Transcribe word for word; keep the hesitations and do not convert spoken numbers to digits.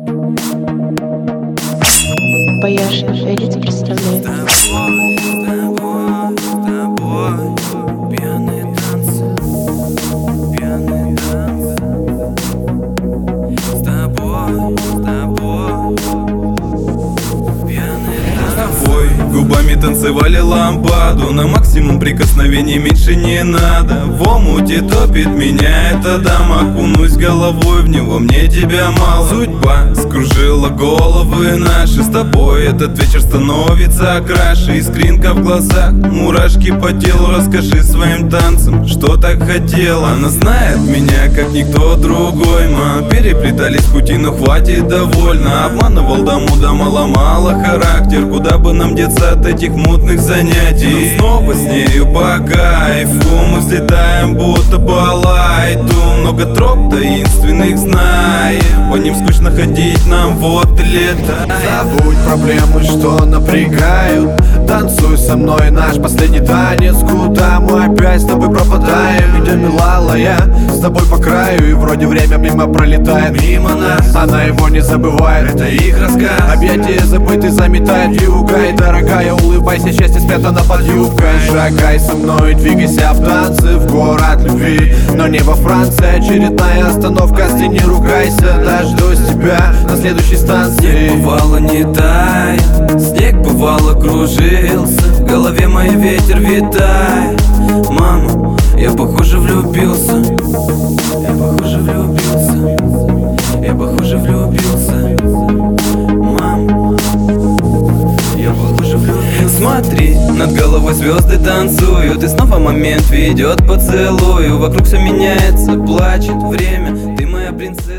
Бояршина Элита представляет. Губами танцевали лампаду, на максимум прикосновений меньше не надо. В омуте топит меня эта дама, окунусь головой в него, мне тебя мало. Судьба скружила головы наши, с тобой этот вечер становится краше. Искринка в глазах, мурашки по телу, расскажи своим танцам, что так хотела. Она знает меня, как никто другой, мы переплетались пути, но хватит, довольно. Обманывал дому, дама ломала характер, куда бы нам деться от этих мутных занятий. Но снова с нею по кайфу мы взлетаем, будто по лайту. Много троп таинственных знаем, по ним скучно ходить нам, вот и летаем. Забудь проблемы, что напрягают, танцуй со мной наш последний танец. Куда мы опять с тобой пропадаем? Идем, милая, я с тобой по краю, и вроде время мимо пролетает. Мимо нас, она его не забывает, это их рассказ. Объятия забыты заметает вьюга, и дорогая, улыбайся, счастье спрятано под юбкой. Шагай со мной, двигайся в танце, в город любви, но не во Франции. Очередная остановка, не ругайся, дождусь тебя на следующей станции. Снег бывало не тает, снег бывало кружился, в голове мой ветер витает. Мама, я похоже влюбился, я похоже влюбился, я похоже влюбился. Мама, я похоже влюбился. Смотри, над головой звезды танцуют, и снова момент ведет поцелую. Вокруг все меняется, плачет время, ты моя принцесса.